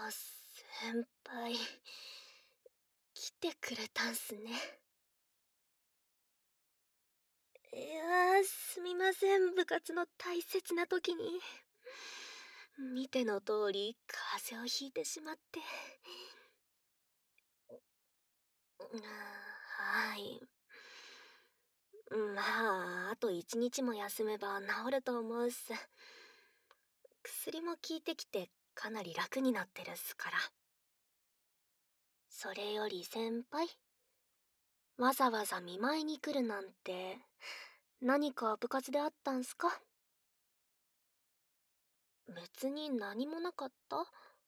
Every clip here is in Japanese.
先輩、来てくれたんすね。すみません、部活の大切な時に。見ての通り、風邪をひいてしまって。はい。まあ、あと一日も休めば治ると思うっす。薬も効いてきてかなり楽になってるっすから。それより先輩、わざわざ見舞いに来るなんて、何か部活であったんすか？別に何もなかった？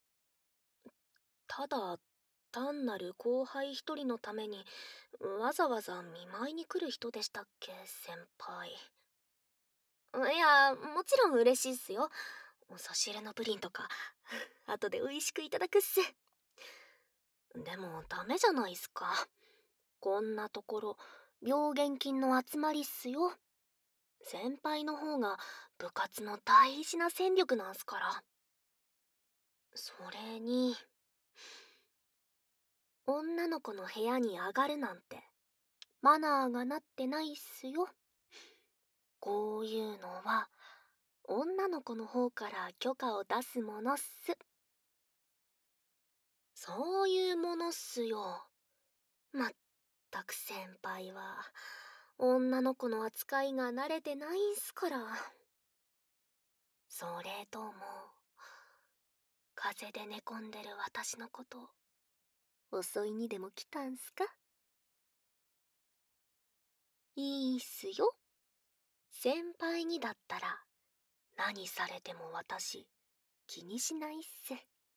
ただ、単なる後輩一人のために、わざわざ見舞いに来る人でしたっけ、先輩。いや、もちろん嬉しいっすよ。お差し入れのプリンとか、後で美味しくいただくっす。でもダメじゃないっすか。こんなところ、病原菌の集まりっすよ。先輩の方が部活の大事な戦力なんすから。それに、女の子の部屋に上がるなんて、マナーがなってないっすよ。こういうのは、女の子の方から許可を出すものっす。そういうものっすよ。まったく先輩は、女の子の扱いが慣れてないんすから。それとも、風邪で寝込んでる私のこと、襲いにでも来たんすか？いいっすよ。先輩にだったら、何されても私、気にしないっす。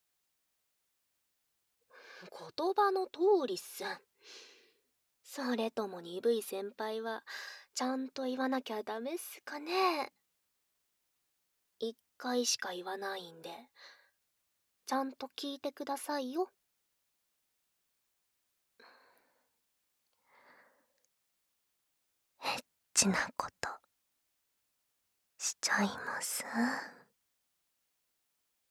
言葉の通りっす。それとも鈍い先輩は、ちゃんと言わなきゃダメっすかね？一回しか言わないんで、ちゃんと聞いてくださいよ。エッチなこと、しちゃいます？